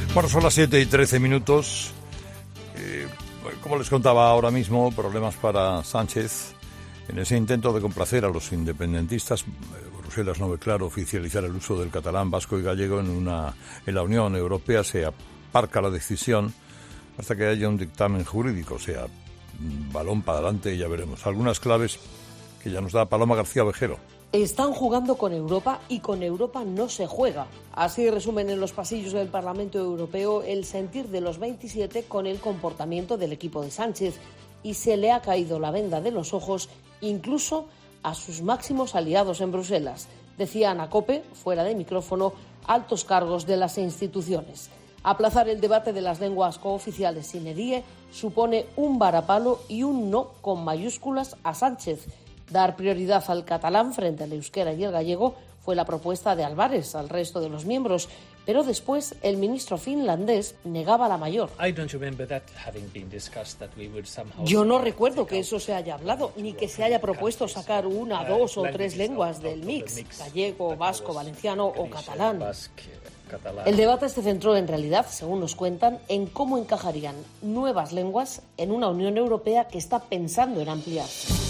Bueno, son las 7:13. Como les contaba ahora mismo, problemas para Sánchez. En ese intento de complacer a los independentistas, Bruselas no ve claro oficializar el uso del catalán, vasco y gallego en la Unión Europea. Se aparca la decisión hasta que haya un dictamen jurídico, o sea, balón para adelante y ya veremos. Algunas claves que ya nos da Paloma García Ovejero. Están jugando con Europa y con Europa no se juega. Así resumen en los pasillos del Parlamento Europeo el sentir de los 27 con el comportamiento del equipo de Sánchez. Y se le ha caído la venda de los ojos incluso a sus máximos aliados en Bruselas. Decían a COPE, fuera de micrófono, altos cargos de las instituciones. Aplazar el debate de las lenguas cooficiales sine die supone un varapalo y un no con mayúsculas a Sánchez. Dar prioridad al catalán frente al euskera y el gallego fue la propuesta de Álvarez al resto de los miembros, pero después el ministro finlandés negaba la mayor. Yo no recuerdo que eso se haya hablado, ni que se haya propuesto sacar una, dos o tres lenguas del mix, gallego, vasco, valenciano o catalán. El debate se centró en realidad, según nos cuentan, en cómo encajarían nuevas lenguas en una Unión Europea que está pensando en ampliarse.